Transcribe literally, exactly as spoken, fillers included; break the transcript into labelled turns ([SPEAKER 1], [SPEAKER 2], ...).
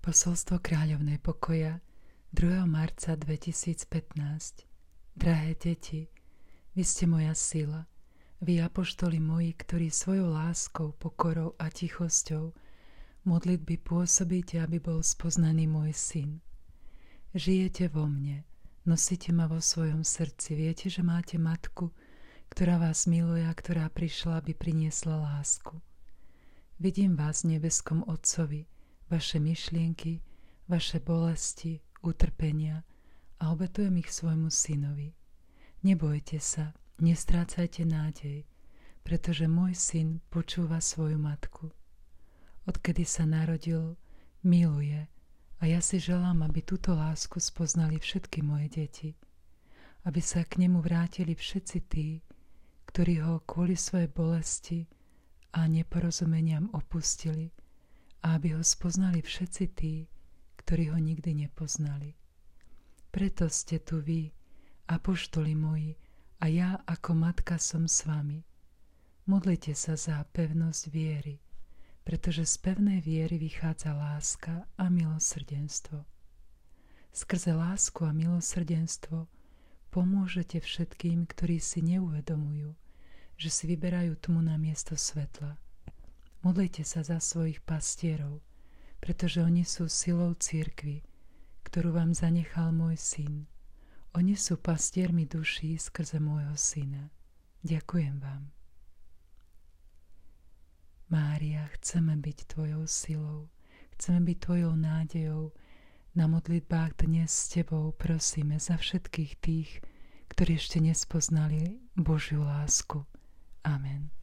[SPEAKER 1] Posolstvo kráľovnej pokoja druhého marca dvetisícpätnásť. Drahé deti, vy ste moja sila, vy apoštoli moji, ktorí svojou láskou, pokorou a tichosťou modlitby pôsobíte, aby bol spoznaný môj syn. Žijete vo mne, nosíte ma vo svojom srdci, viete, že máte matku, ktorá vás miluje a ktorá prišla, aby priniesla lásku. Vidím vás v nebeskom Otcovi, vaše myšlienky, vaše bolesti, utrpenia a obetujem ich svojmu synovi. Nebojte sa, nestrácajte nádej, pretože môj syn počúva svoju matku. Odkedy sa narodil, miluje a ja si želám, aby túto lásku spoznali všetky moje deti, aby sa k nemu vrátili všetci tí, ktorí ho kvôli svojej bolesti a neporozumeniam opustili, a aby ho spoznali všetci tí, ktorí ho nikdy nepoznali. Preto ste tu vy, apoštoli moji, a ja ako matka som s vami. Modlite sa za pevnosť viery, pretože z pevnej viery vychádza láska a milosrdenstvo. Skrze lásku a milosrdenstvo pomôžete všetkým, ktorí si neuvedomujú, že si vyberajú tmu na miesto svetla. Modlite sa za svojich pastierov, pretože oni sú silou cirkvi, ktorú vám zanechal môj syn. Oni sú pastiermi duší skrze môjho syna. Ďakujem vám. Mária, chceme byť tvojou silou, chceme byť tvojou nádejou. Na modlitbách dnes s tebou prosíme za všetkých tých, ktorí ešte nespoznali Božiu lásku. Amen.